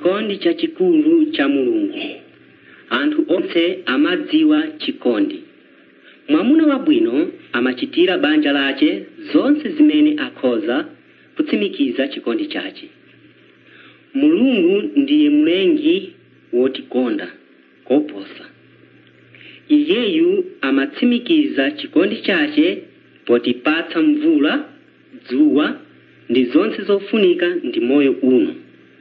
chikondi chachikulu cha Mulungu. Anthu onse amadziwa chikondi. Mwamuna wabwino amachitira banja lache zonse zimene akhoza kutsimikiza chikondi chache. Mulungu ndiye mlengi wotikonda koposa. Iyeyu amatsimikiza chikondi chache potipatsa mvula, dzuwa ndi zonse zofunika ndi moyo uno.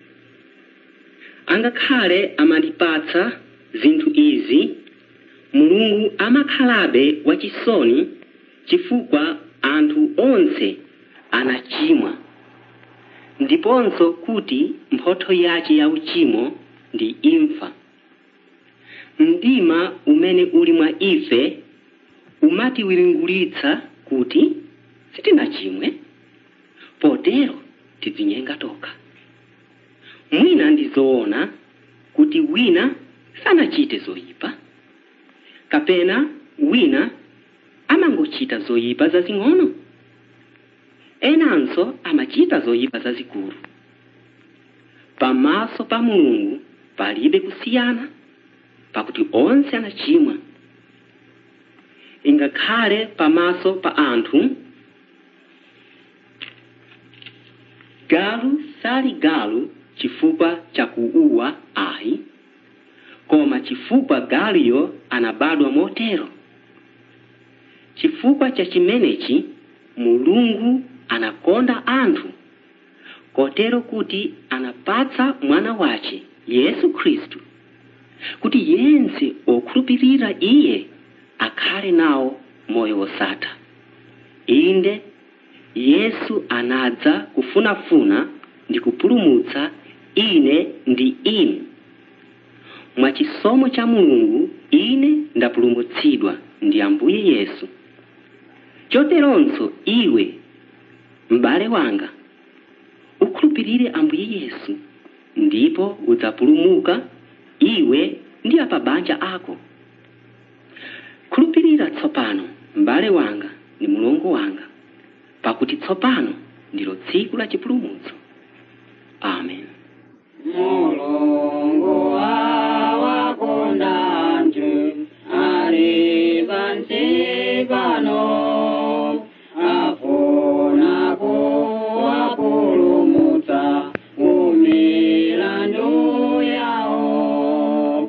Angakhale amatipatsa zinthu izi, Mulungu amakhalabe wachisoni chifukwa anthu onse anachimwa. Ndiponso kuti mphotho yache ya uchimo ndi imfa. Mdima umene uli mwa ife umatiwiringulitsa kuti sitinachimwe, potero tidzinyenga tokha. Mwina ndizoona kuti wina sanachite zoyipa, kapena wina amangochita zoyipa zazing'ono, enanso amachita zoyipa zazikulu. Pamaso pa Mulungu palibe kusiyana, pakuti onse anachimwa. Ingakhale pamaso pa anthu, galu sali galu chifukwa cha kuuwa ayi, koma chifukwa galuyo anabadwa motero. Chifukwa cha chimenechi Mulungu anakonda anthu, kotero kuti anapatsa mwana wache Yesu Khristu, kuti yense okhulupirira iye akhale nawo moyo wosatha. Inde Yesu anadza kufunafuna ndi kupulumutsa ine ndi inu. Mwachisomo cha Mulungu ine ndapulumutsidwa ndi Ambuye Yesu. Choteronso iwe m'bale wanga ukhulupirire Ambuye Yesu, ndipo udzapulumuka iwe ndi apabanja ako. Khulupirira tsopano m'bale wanga ndi mlongo wanga, pakuti tsopano ndilo tsiku la chipulumutso. Amen. Mulungu wawakonda anthu ali pansi pano, afuna kuwapulumutsa kumilandu yawo.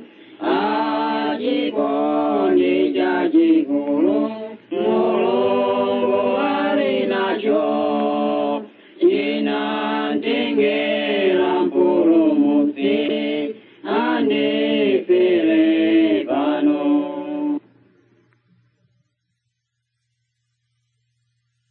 Achikondi chachikulu Mulungu ali nacho, chinatengera mpulumutsi ane